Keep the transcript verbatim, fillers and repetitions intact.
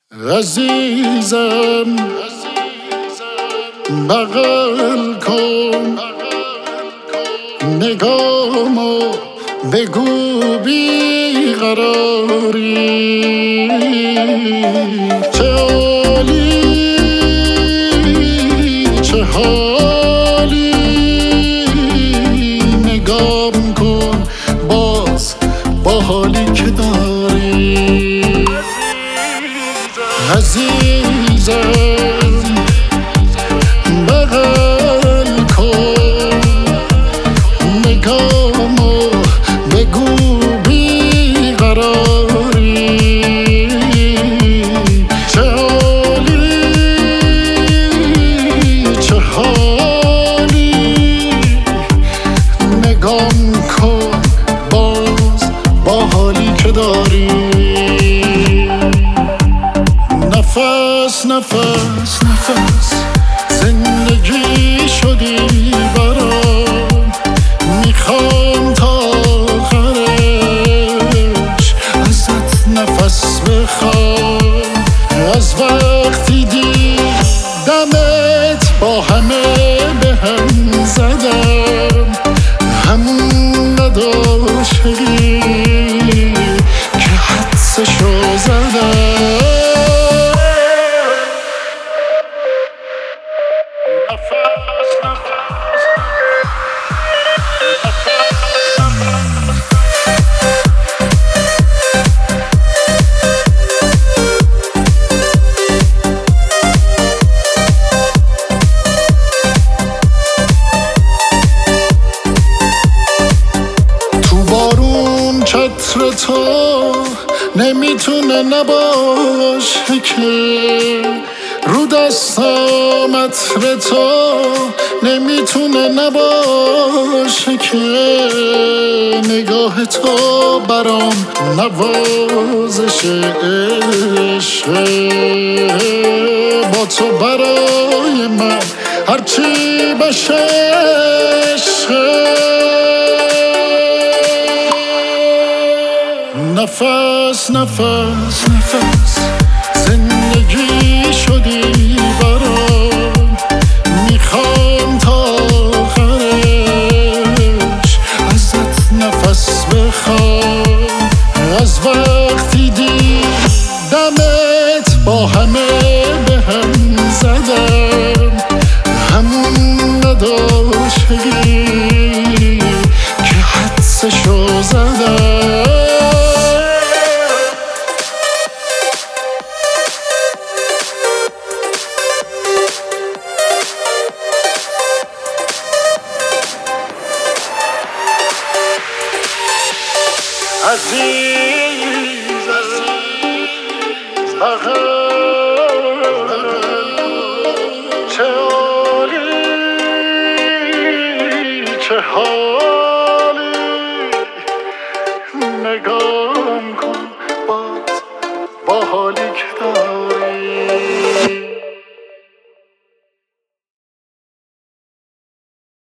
عزیزم بغل کن نگامو، بگو بی قراری چه حالی چه حالی، نگام کن باز با حالی که داری. عزیزم بغل کن نگامو، بگو بی قراری چه حالی چه حالی، نگام کن باز با حالی که داری. نفس نفس نفس زندگی شدی برام، میخوام تا آخرش ازت نفس بخوام. از وقتی دیدمت با همه به هم زدم، همون نداشتی که حدسشو زدم. چتر تو نمیتونه نباشه که، رو دستم عطر تو نمیتونه نباشه که، نگاه تو برام نوازش عشقه، با تو برای من هرچی بشه عشقه. نفس نفس نفس زندگی شدی برام، میخوام تا آخرش ازت نفس بخوام. از وقتی دیدمت با همه به هم زدم، همون نداشتی که حدسشو زدم. عزیز بغل چه حالی چه حالی.